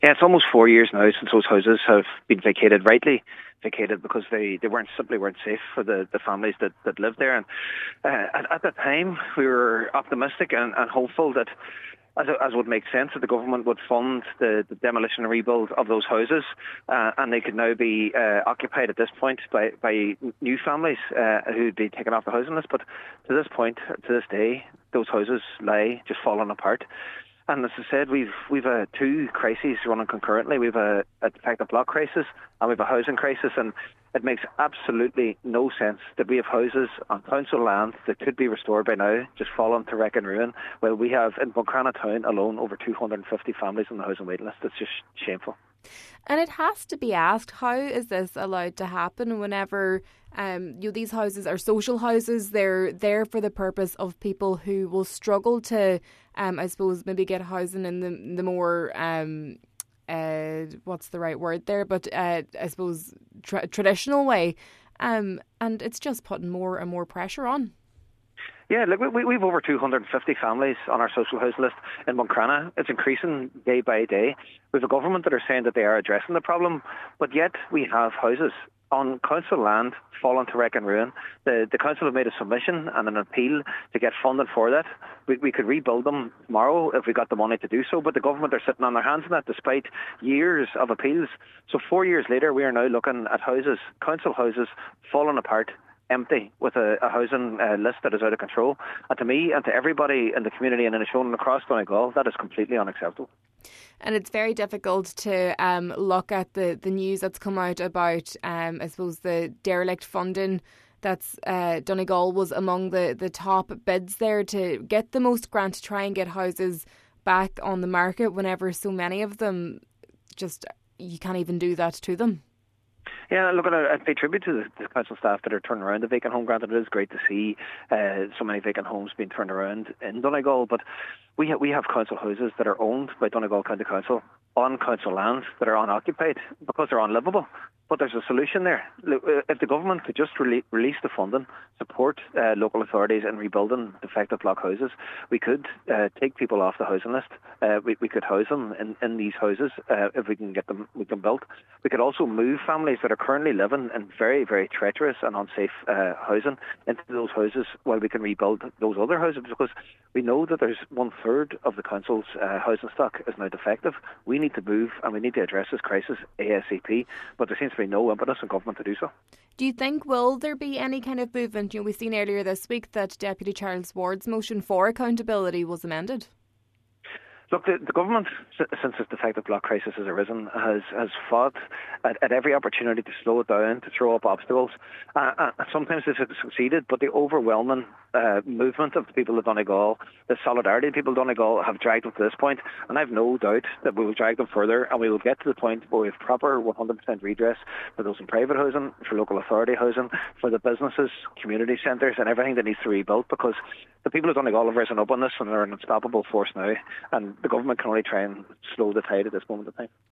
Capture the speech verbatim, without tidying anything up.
Yeah, it's almost four years now since those houses have been vacated, rightly vacated, because they, they weren't simply weren't safe for the, the families that, that lived there. And uh, at, at that time, we were optimistic and, and hopeful that, as, as would make sense, that the government would fund the, the demolition and rebuild of those houses, uh, and they could now be uh, occupied at this point by, by new families uh, who'd be taken off the housing list. But to this point, to this day, those houses lie just falling apart. And as I said, we've we've uh, two crises running concurrently. We've a, a defective block crisis and we've a housing crisis, and it makes absolutely no sense that we have houses on council land that could be restored by now just falling to wreck and ruin, while we have in Buncrana town alone over two hundred fifty families on the housing waiting list. It's just shameful. And it has to be asked, how is this allowed to happen whenever um, you know, these houses are social houses? They're there for the purpose of people who will struggle to, um, I suppose, maybe get housing in the the more, um, uh, what's the right word there, but uh, I suppose tra- traditional way. Um, and it's just putting more and more pressure on. Yeah, look, we, we've over two hundred fifty families on our social house list in Buncrana. It's increasing day by day. We have a government that are saying that they are addressing the problem, but yet we have houses on council land fallen to wreck and ruin. The, the council have made a submission and an appeal to get funded for that. We, we could rebuild them tomorrow if we got the money to do so, but the government are sitting on their hands on that despite years of appeals. So four years later, we are now looking at houses, council houses, falling apart, empty, with a, a housing uh, list that is out of control. And to me and to everybody in the community and in Inishowen and across Donegal, that is completely unacceptable. And it's very difficult to um, look at the, the news that's come out about, um, I suppose, the derelict funding. That's uh, Donegal was among the, the top bids there to get the most grant to try and get houses back on the market, whenever so many of them just, you can't even do that to them. Yeah, look, I pay tribute to the, the council staff that are turning around the vacant home grant. It is great to see uh, so many vacant homes being turned around in Donegal, but we ha- we have council houses that are owned by Donegal County Council on council lands that are unoccupied because they're unlivable. But there's a solution there. If the government could just rele- release the funding, support uh, local authorities in rebuilding defective block houses, we could uh, take people off the housing list. Uh, we, we could house them in, in these houses uh, if we can get them we can built. We could also move families that are currently living in very, very treacherous and unsafe uh, housing into those houses while we can rebuild those other houses, because we know that there's one third of the council's uh, housing stock is now defective. We need to move and we need to address this crisis ASAP, but there seems to be no impetus in government to do so. Do you think, will there be any kind of movement? You know, we've seen earlier this week that Deputy Charles Ward's motion for accountability was amended. Look, the, the government, since this defective block crisis has arisen, has, has fought at, at every opportunity to slow it down, to throw up obstacles. Uh, uh, sometimes this has succeeded, but the overwhelming uh, movement of the people of Donegal, the solidarity of the people of Donegal have dragged them to this point, and I have no doubt that we will drag them further, and we will get to the point where we have proper one hundred percent redress for those in private housing, for local authority housing, for the businesses, community centres, and everything that needs to be rebuilt, because the people of Donegal have risen up on this and they're an unstoppable force now, and the government can only try and slow the tide at this moment in time.